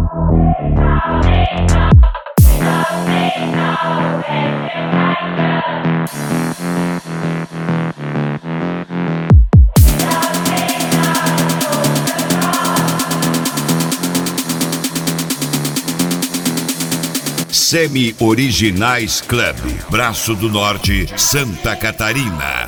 Semi-Originais Club, Braço do Norte, Santa Catarina.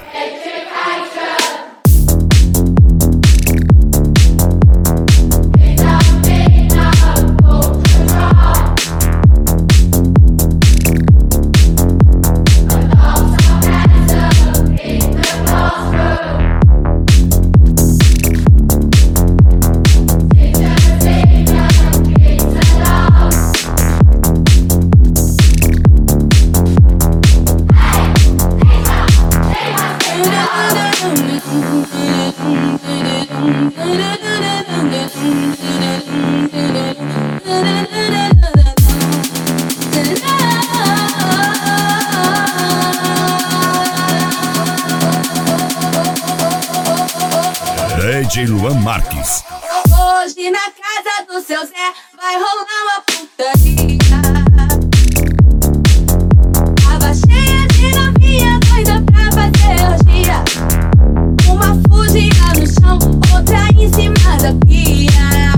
DJ Luan Marques. Hoje na casa do seu Zé vai rolar uma putaria. Tava cheia de novinha doida pra fazer orgia. Uma fugida no chão, outra em cima da pia.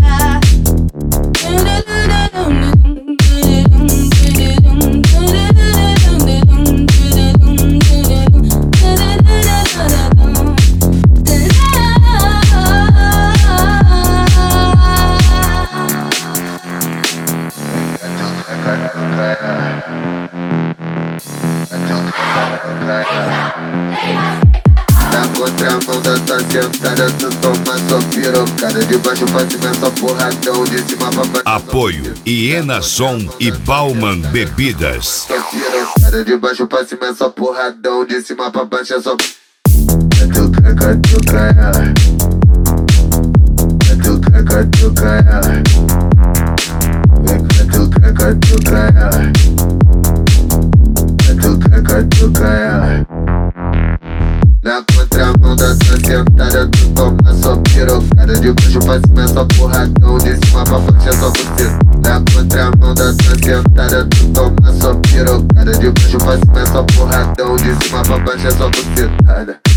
Na contramão da tua sentada, tu toma sua pirocada. De baixo pra cima, só porradão. De cima pra baixo, Apoio Iena Som e Bauman Bebidas. só pirocada. De baixo pra cima, é só porradão. De cima pra baixo, é só catuca, catuca. Catuca, catuca. Catuca, catuca. Catuca, catuca. Na contramão da tua sentada, tu toma só pirocada. De baixo pra cima é só porradão, de cima pra baixo é só você. Na contramão da tua sentada, tu toma só pirocada. De baixo pra cima é só porradão, de cima pra baixo é só você.